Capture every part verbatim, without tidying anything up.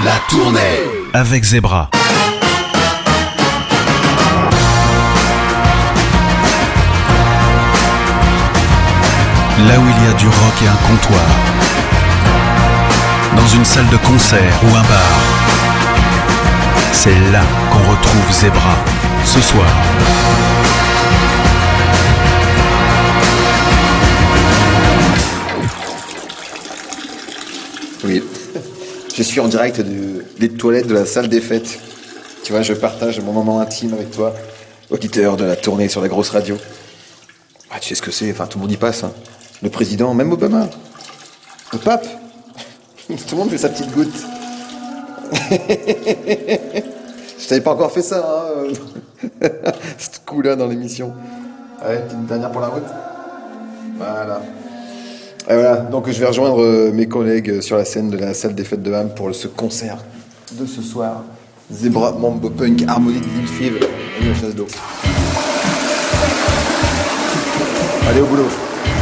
La tournée avec Zebra. Là où il y a du rock et un comptoir, dans une salle de concert ou un bar, c'est là qu'on retrouve Zebra, ce soir. Oui, je suis en direct de, des toilettes de la salle des fêtes. Tu vois, je partage mon moment intime avec toi, auditeur de la tournée sur la grosse radio. Ah, tu sais ce que c'est, enfin tout le monde y passe, hein. Le président, même Obama. Le pape. Tout le monde fait sa petite goutte. Je t'avais pas encore fait ça, hein. Ce coup-là dans l'émission. Ouais, une dernière pour la route. Voilà. Et voilà, donc je vais rejoindre euh, mes collègues sur la scène de la salle des fêtes de Ham pour ce concert de ce soir. Zebra, Mambo Punk, Harmonie de Villefibre et la chasse d'eau. Allez au boulot.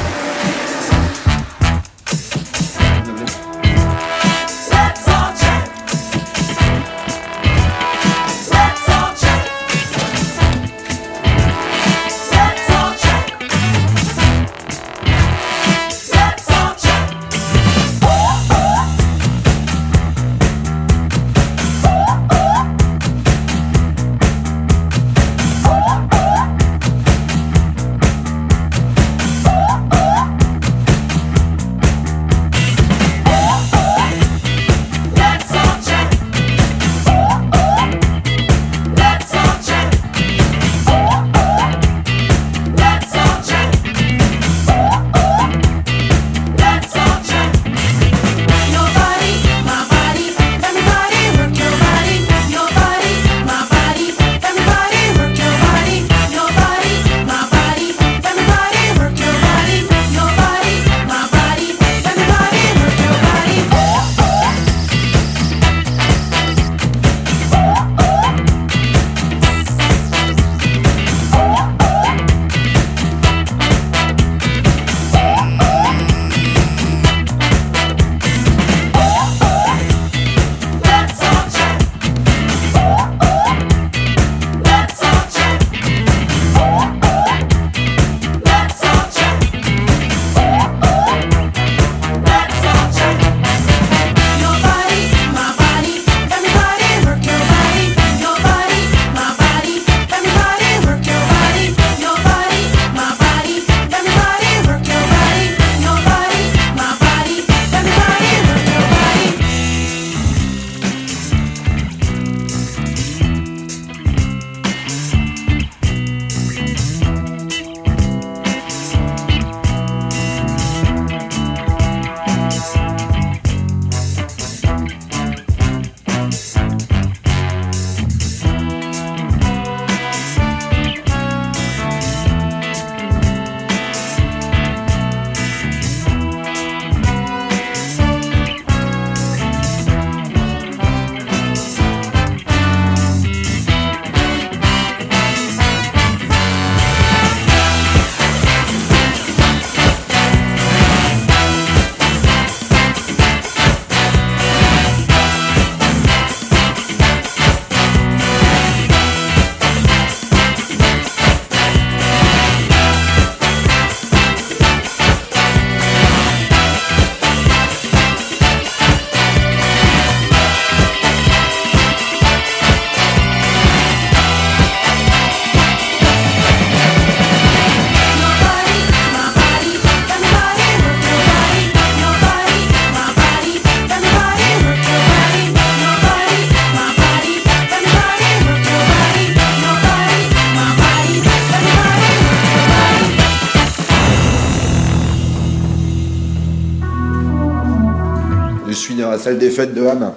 Dans la salle des fêtes de Ham.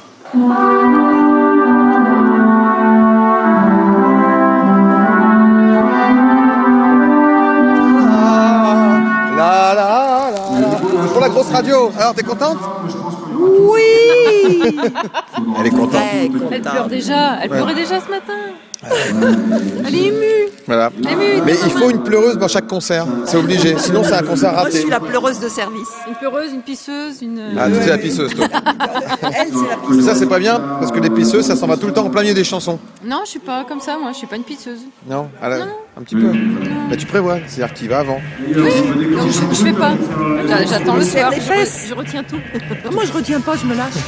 La la la la. Pour la grosse radio. Alors t'es contente? Oui. Elle est contente. Elle pleure déjà. Elle pleurait déjà ce matin. Elle est émue. Voilà. Émue. Mais il faut une pleureuse dans chaque concert, c'est obligé, sinon c'est un concert Moi, je raté. suis la pleureuse de service. Une pleureuse, une pisseuse, une... Ah, toi, c'est la pisseuse, toi. Elle, c'est la Mais piste. ça, c'est pas bien, parce que les pisseuses, ça s'en va tout le temps en plein milieu des chansons. Non, je suis pas comme ça, moi. Je suis pas une pisseuse. Non, à la- un petit peu. Mais tu prévois, c'est-à-dire qu'il va avant. Oui, donc je, je fais pas. J'a- J'attends le serre soir. les je fesses. re- Je retiens tout. Moi, je retiens pas, je me lâche.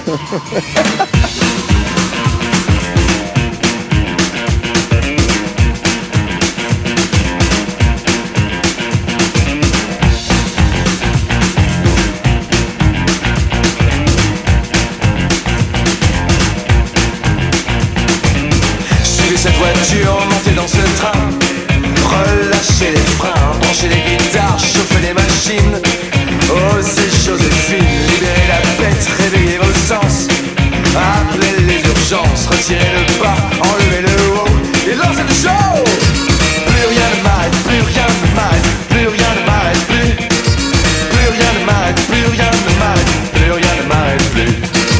Suivez cette voiture, montez dans ce train. Relâchez les freins, branchez les guitares, chauffez les machines. Osez Joséphine, libérez la bête, réveillez vos sens. Appelez les urgences, retirez le bas, enlevez le haut et lancez le show. Plus rien ne m'arrête, plus rien ne m'arrête, plus rien ne m'arrête plus. Plus rien ne m'arrête, plus rien ne m'arrête, plus rien ne m'arrête plus.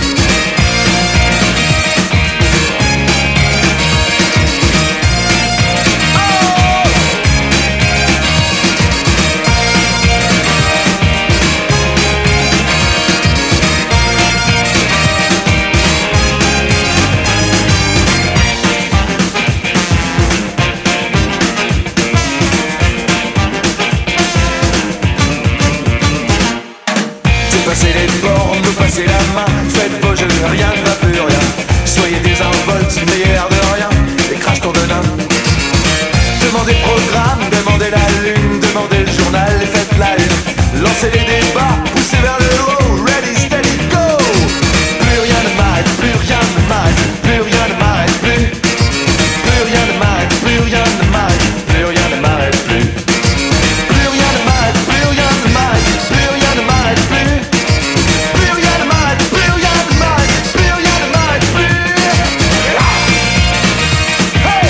Dépassez les bornes, nous passez la main. Faites vos jeux, rien ne va plus rien. Soyez désinvoltes, n'ayez l'air de rien. Et crash ton venin. Demandez le programme, demandez la lune, demandez le journal et faites la une. Lancez les débats, poussez vers le haut. Ready, steady, go. Plus rien ne m'arrête, plus rien ne m'arrête, plus rien ne m'arrête plus. Plus rien ne m'arrête, plus rien ne m'arrête, plus rien ne m'arrête plus. Plus rien ne m'arrête, plus rien ne m'arrête, plus rien ne m'arrête plus. Plus rien ne m'arrête, plus rien ne m'arrête, plus rien ne m'arrête plus. Hey!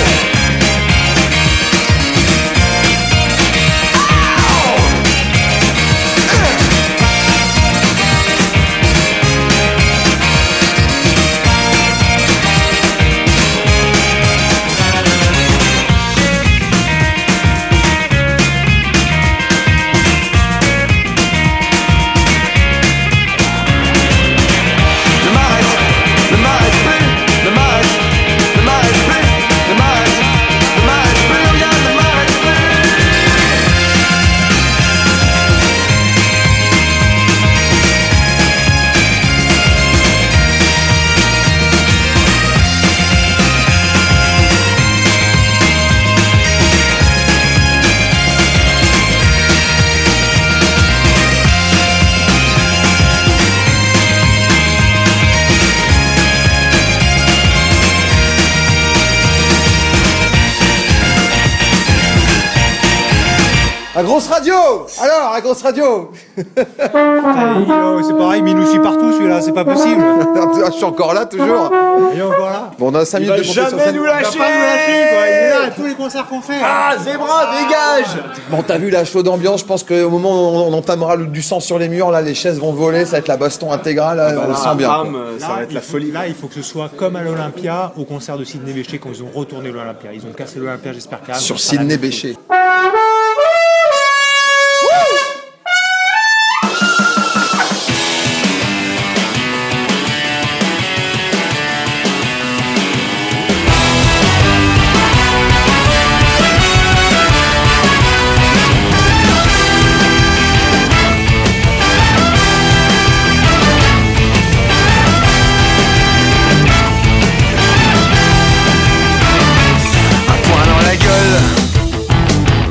Ne m'arrête, ne m'arrête plus, ne m'arrête, ne m'arrête plus, ne m'arrête, ne m'arrête plus, rien ne m'arrête À grosse radio. Alors, à grosse radio. C'est pareil, mais il nous suit partout celui-là, c'est pas possible. Ah, je suis encore là, toujours. Il est encore là. Bon, on a cinq minutes de montée sur scène. Il va pas nous lâcher quoi, il est là à tous les concerts qu'on fait. Ah, Zebra, dégage! Bon, t'as vu la show d'ambiance, je pense qu'au moment où on entamera le- du sang sur les murs, là, les chaises vont voler, ça va être la baston intégrale, là, on le sent bien. quoi. Là, ça va être la folie. Là, il faut que ce soit comme à l'Olympia, au concert de Sidney Bechet quand ils ont retourné l'Olympia. Ils ont cassé l'Olympia, j'espère qu'à Sur Sidney Bechet. un poing dans la gueule.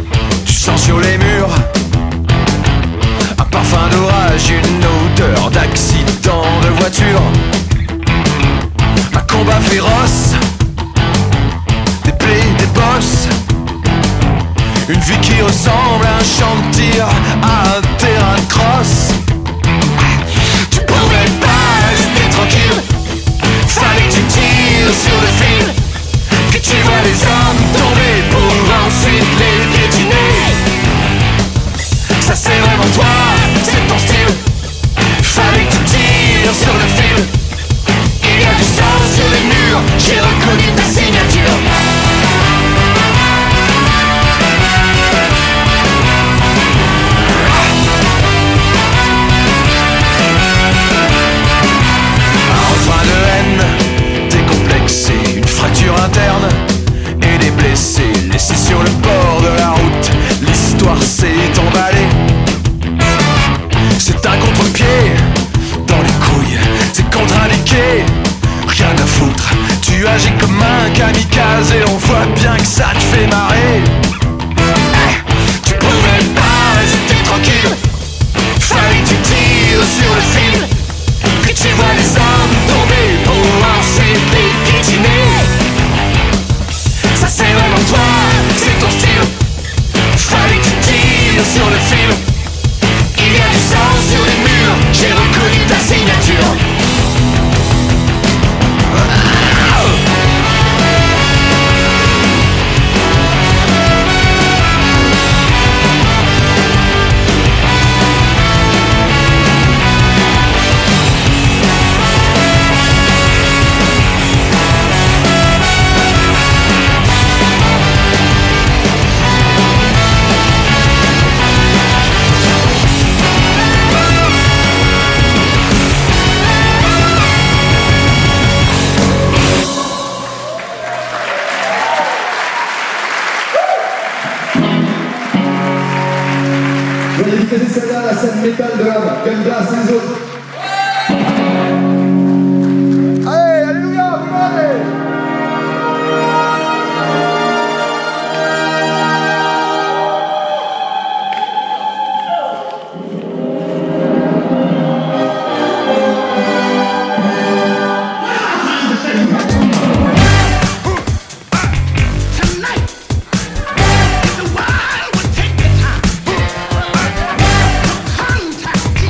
métal de l'âme. Gagne grâce les autres. Allez, alléluia, allez. Tonight, the world will take the time to contact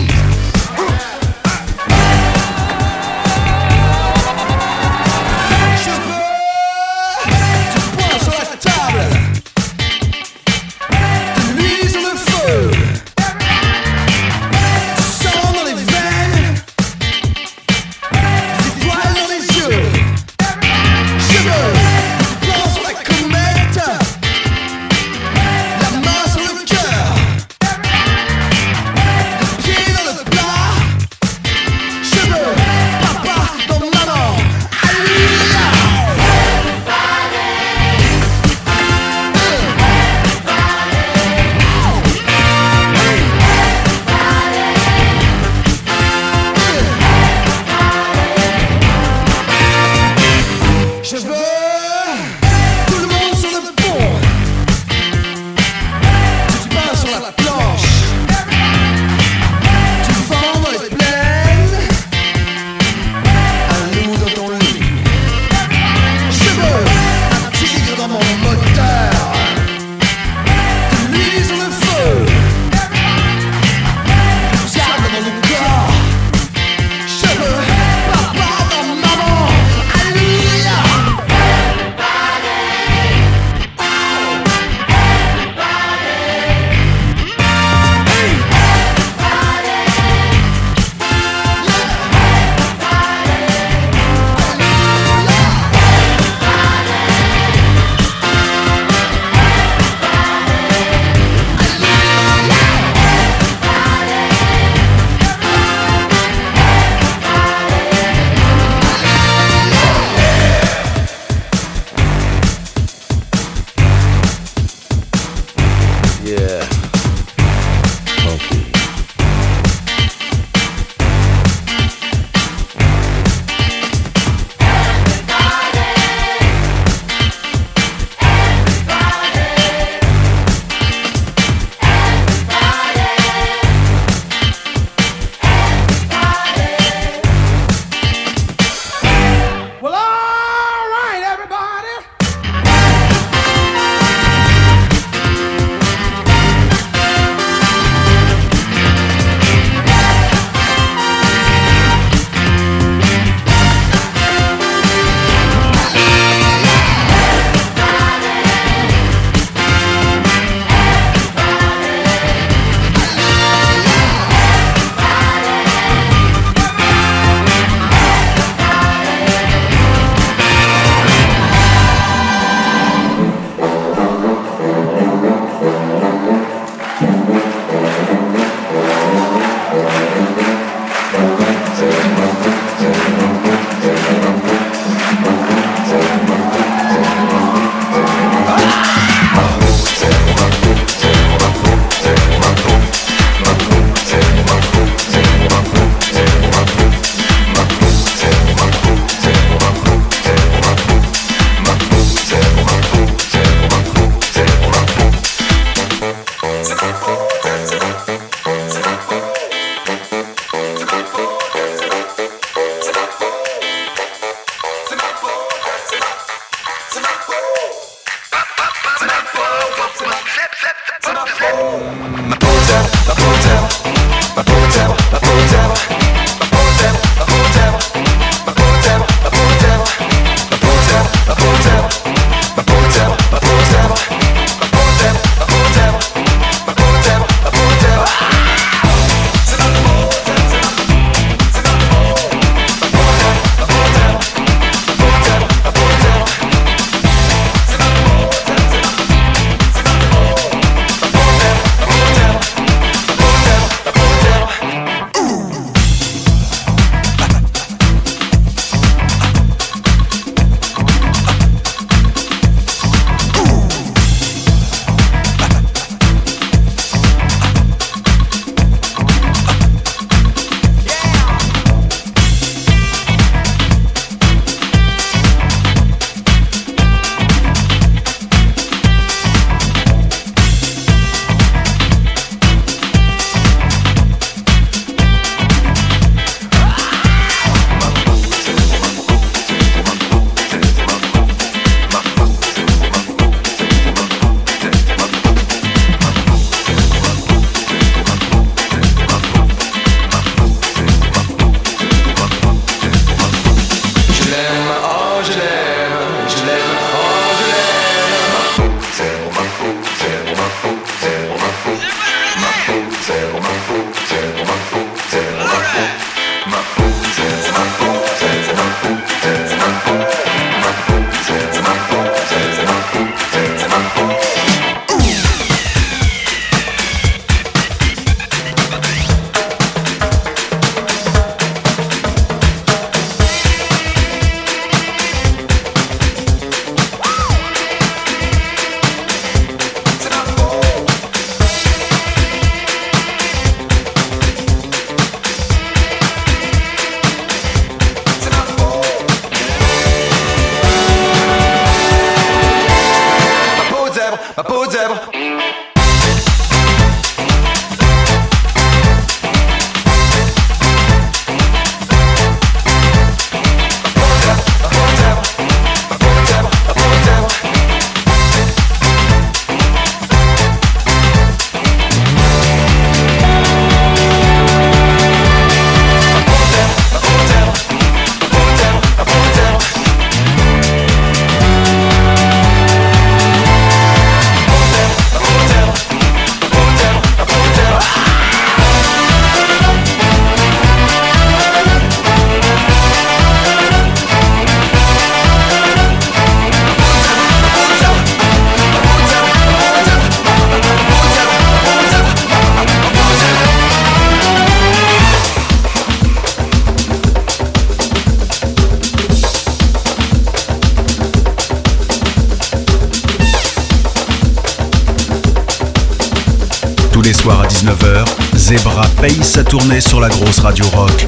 les soirs à dix-neuf heures, Zebra paye sa tournée sur la grosse radio rock.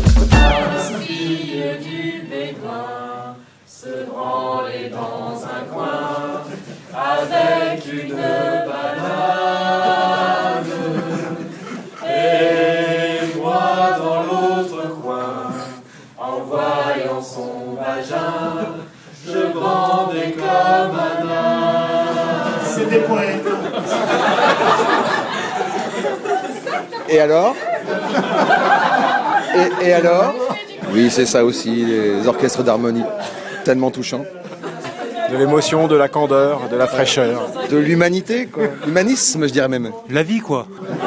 Et alors et, et alors Oui, c'est ça aussi, les orchestres d'harmonie. Tellement touchants. De l'émotion, de la candeur, de la fraîcheur. De l'humanité, quoi. L'humanisme, je dirais même. La vie, quoi.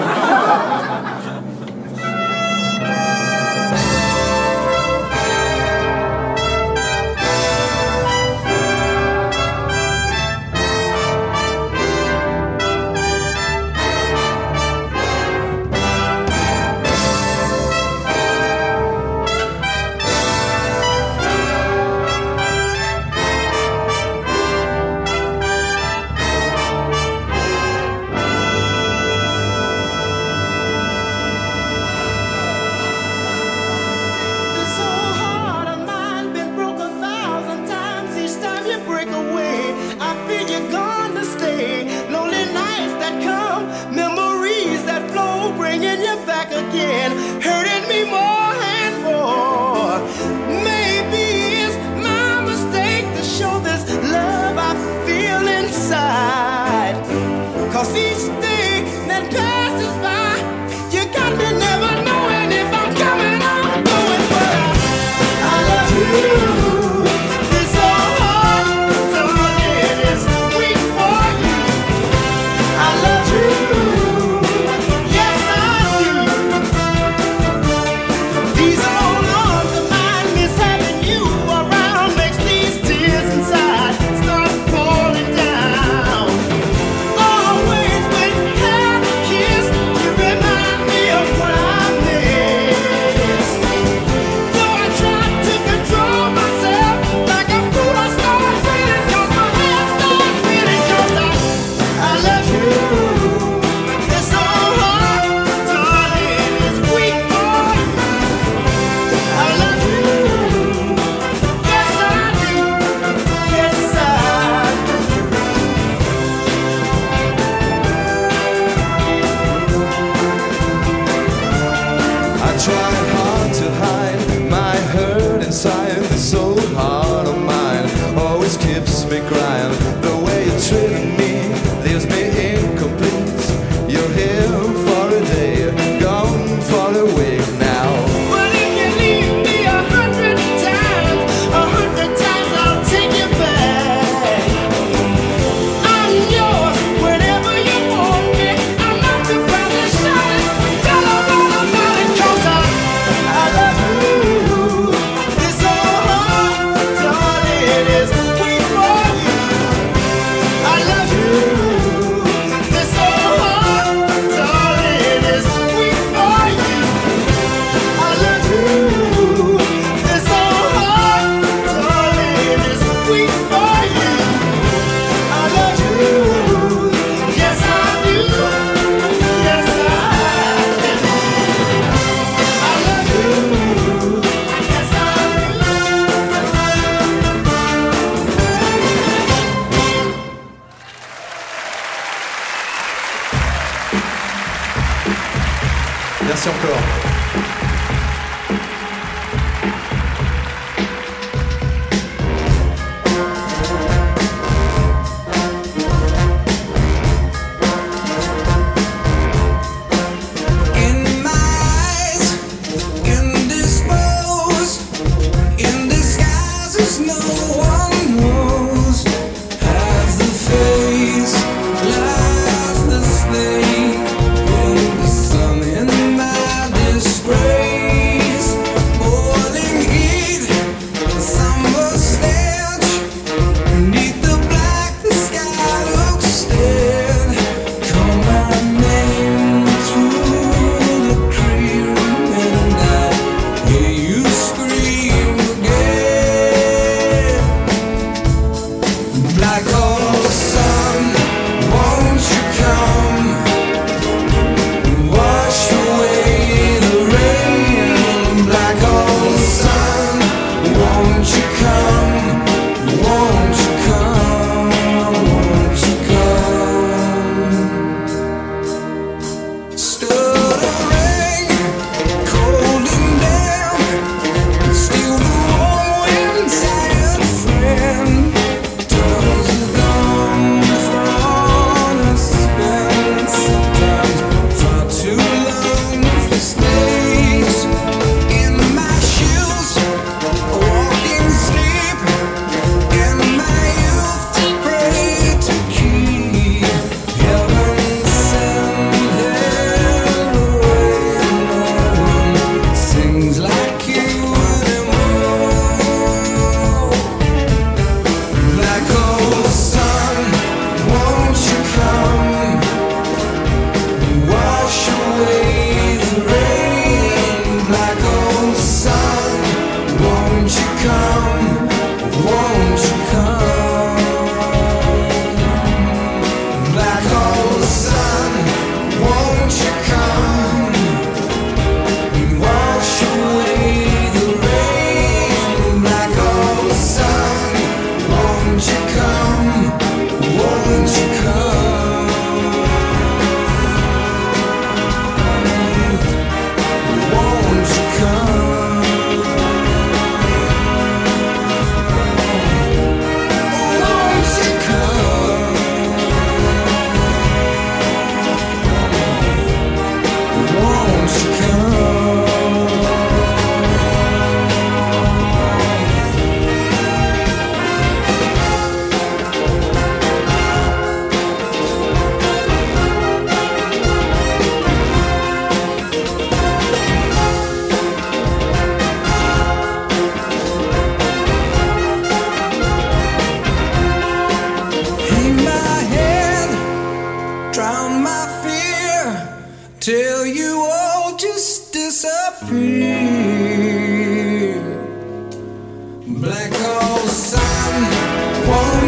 Merci encore. Last the snake, when the sun in my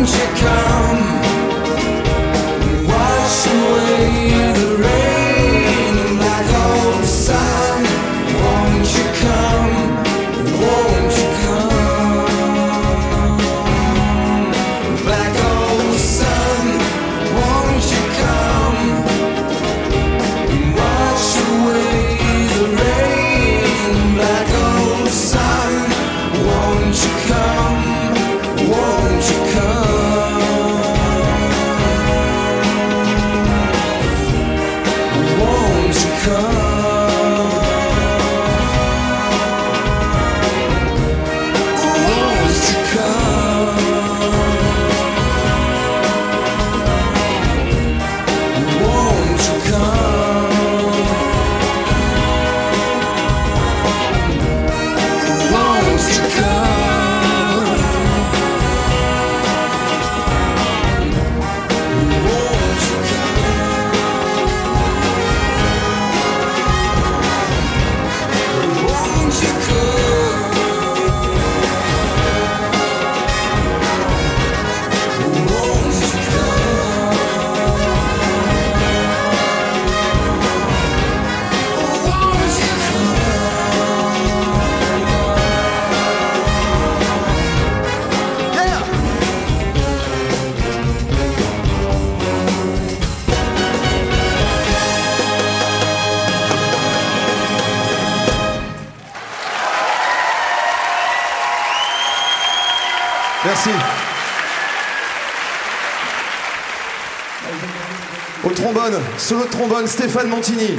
won't you come and wash away the rain like old sun? Won't you come? Won't you come? Black old sun, won't you come and wash away the rain? Black old sun, won't you come? Won't you come? Won't you come? Merci. Au trombone, solo de trombone, Stéphane Montigny.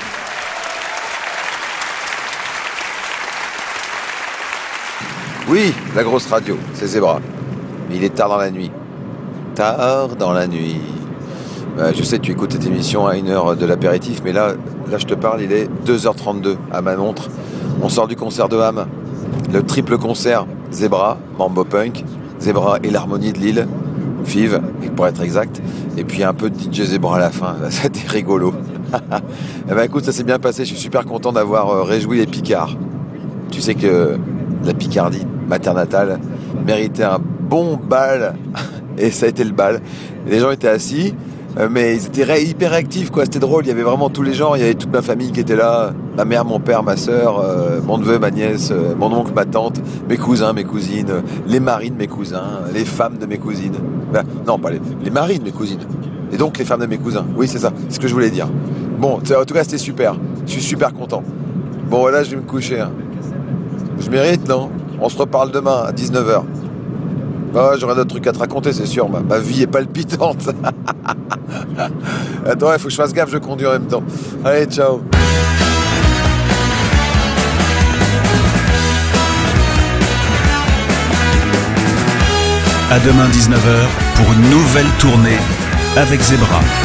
Oui, la grosse radio, c'est Zebra. Mais il est tard dans la nuit. Tard dans la nuit. Euh, je sais, tu écoutes cette émission à une heure de l'apéritif, mais là, là, je te parle, il est deux heures trente-deux à ma montre. On sort du concert de Ham. Le triple concert Zebra, Mambo Punk, Zebra et l'harmonie de Lille, Fiv, pour être exact. Et puis un peu de D J Zebra à la fin. Là, c'était rigolo. Eh ben écoute, ça s'est bien passé. Je suis super content d'avoir réjoui les Picards. Tu sais que la Picardie maternatale méritait un bon bal. Et ça a été le bal. Les gens étaient assis, mais ils étaient ré- hyper actifs, quoi. C'était drôle. Il y avait vraiment tous les genres. Il y avait toute ma famille qui était là. Ma mère, mon père, ma sœur, euh, mon neveu, ma nièce, euh, mon oncle, ma tante, mes cousins, mes cousines, euh, les maris de mes cousins, les femmes de mes cousines. Ben, non, pas les, les maris de mes cousines. Et donc les femmes de mes cousins. Oui, c'est ça. C'est ce que je voulais dire. Bon, en tout cas, c'était super. Je suis super content. Bon, voilà, je vais me coucher. Hein. Je mérite, non? On se reparle demain à dix-neuf heures. Bah ouais, j'aurai d'autres trucs à te raconter, c'est sûr. Ma, ma vie est palpitante. Attends, il faut que je fasse gaffe, je conduis en même temps. Allez, ciao. À demain dix-neuf heures pour une nouvelle tournée avec Zebra.